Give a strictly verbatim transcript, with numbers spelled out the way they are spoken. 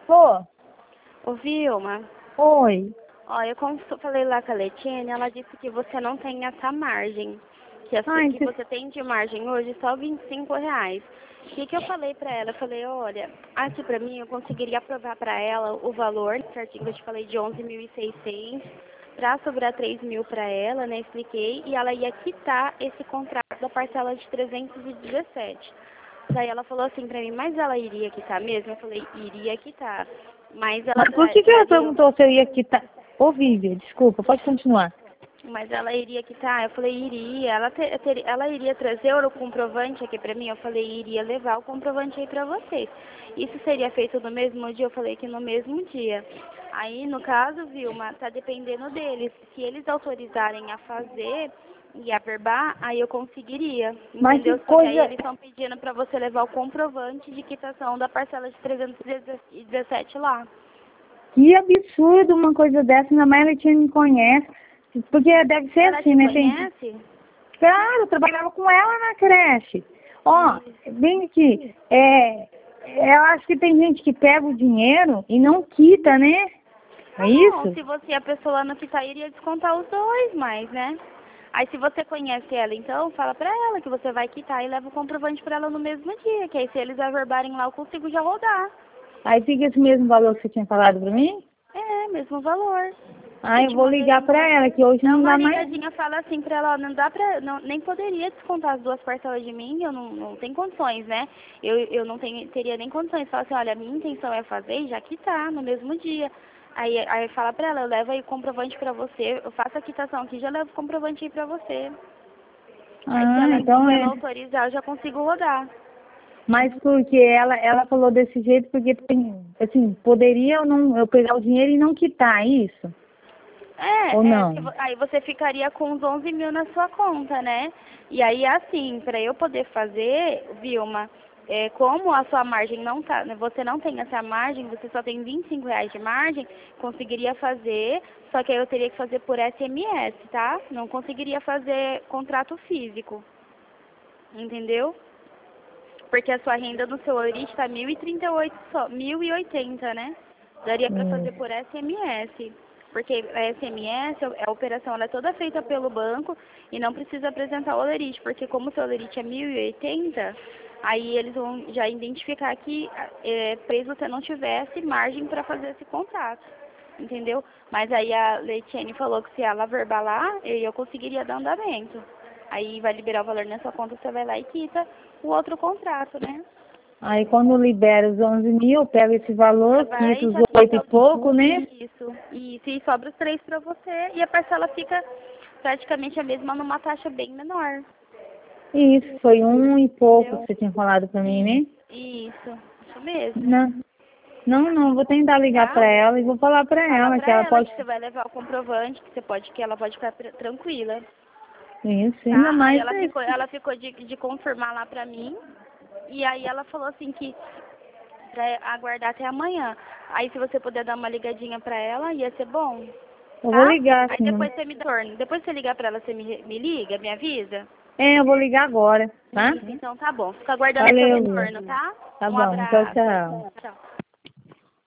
Ô, Ô, Vilma, oi. ó, eu como falei lá com a Letiane, ela disse que você não tem essa margem. Que, assim, Ai, que cê- você tem de margem hoje só vinte e cinco reais. O que, que eu falei pra ela? Eu falei, olha, aqui pra mim eu conseguiria aprovar pra ela o valor, certinho que eu te falei, de onze mil e seiscentos, pra sobrar três mil pra ela, né? Expliquei, e ela ia quitar esse contrato da parcela de trezentos e dezessete. Daí ela falou assim pra mim, mas ela iria quitar mesmo? Eu falei, iria quitar. Mas ela Mas por tra- que que ela traria. perguntou se eu ia quitar? Ô, Vivian, desculpa, pode continuar. Mas ela iria quitar? Eu falei, iria. Ela, te- ter- ela iria trazer o comprovante aqui pra mim? Eu falei, iria levar o comprovante aí pra vocês. Isso seria feito no mesmo dia? Eu falei que no mesmo dia. Aí, no caso, Vilma, tá dependendo deles. Se eles autorizarem a fazer e averbar, aí eu conseguiria. Mas que Entendeu? Só que aí coisa, eles estão pedindo pra você levar o comprovante de quitação da parcela de trezentos e dezessete lá. que absurdo uma coisa dessa, ainda mais ela tinha me conhece. Porque deve ser Ela assim, te né? Tem... conhece? Claro, eu trabalhava com ela na creche. Ó, bem aqui, é, eu acho que tem gente que pega o dinheiro e não quita, né? É Ah, não, isso? se você, a pessoa no que tá, iria descontar os dois, mas, né? Aí se você conhece ela, então, fala pra ela que você vai quitar e leva o comprovante pra ela no mesmo dia, que aí se eles averbarem lá, eu consigo já rodar. Aí fica esse mesmo valor que você tinha falado pra mim? É, mesmo valor. Ah, eu te vou mandei ligar no pra WhatsApp. ela, que hoje Dá não uma dá mais. ligadinha, fala assim pra ela, ó, não dá pra, não, nem poderia descontar as duas parcelas de mim, eu não, não tenho condições, né? Eu, eu não tenho, teria nem condições. Fala assim, olha, a minha intenção é fazer e já quitar no mesmo dia. Aí, aí fala pra ela, eu levo aí o comprovante pra você, eu faço a quitação aqui, já levo o comprovante aí pra você. Aí se Ah, ela, então se ela é. autorizar, eu já consigo rodar. Mas porque ela, ela falou desse jeito, porque tem, assim, poderia eu não eu pegar o dinheiro e não quitar é isso? Ou É, é que não? vo- aí você ficaria com os onze mil na sua conta, né? E aí, assim, para eu poder fazer, Vilma, é, como a sua margem não tá, né, você não tem essa margem, você só tem vinte e cinco reais de margem, conseguiria fazer, só que aí eu teria que fazer por S M S, tá? Não conseguiria fazer contrato físico, entendeu? Porque a sua renda no seu Orite está mil e trinta e oito só, mil e oitenta, né? Daria para fazer Isso. por S M S. Porque a S M S, a operação ela é toda feita pelo banco e não precisa apresentar o Olerite, porque como o seu Olerite é mil e oitenta, aí eles vão já identificar que, é, preso você não tivesse margem para fazer esse contrato, entendeu? Mas aí a Leitiane falou que se ela verbalar, eu eu conseguiria dar andamento. Aí vai liberar o valor na sua conta, você vai lá e quita o outro contrato, né? Aí quando libera os onze mil, eu pego esse Você valor, vai quito e os já oito quita e o- pouco, né? isso. E se sobra os três para você e a parcela fica praticamente a mesma numa taxa bem menor. E isso, foi um e pouco que Entendeu? você tinha falado pra mim, né? Isso, isso mesmo. Não, não, não, vou tentar ligar Tá? pra ela e vou falar pra Fala ela pra que ela ela pode. que você vai levar o comprovante, que você pode, que ela pode ficar tra- tranquila. Isso, ainda Tá? Aí mais ela ficou, isso. ela ficou de, de confirmar lá pra mim. E aí ela falou assim que pra aguardar até amanhã. Aí se você puder dar uma ligadinha pra ela, ia ser bom. Eu vou Tá? ligar, Aí sim. depois você me dá retorno. Depois você ligar pra ela, você me, me liga, me avisa? É, eu vou ligar agora, tá? Isso, então tá bom. Fica aguardando seu Valeu, Lu. retorno, tá? Tá Um bom, tchau, abraço. tchau. Tchau.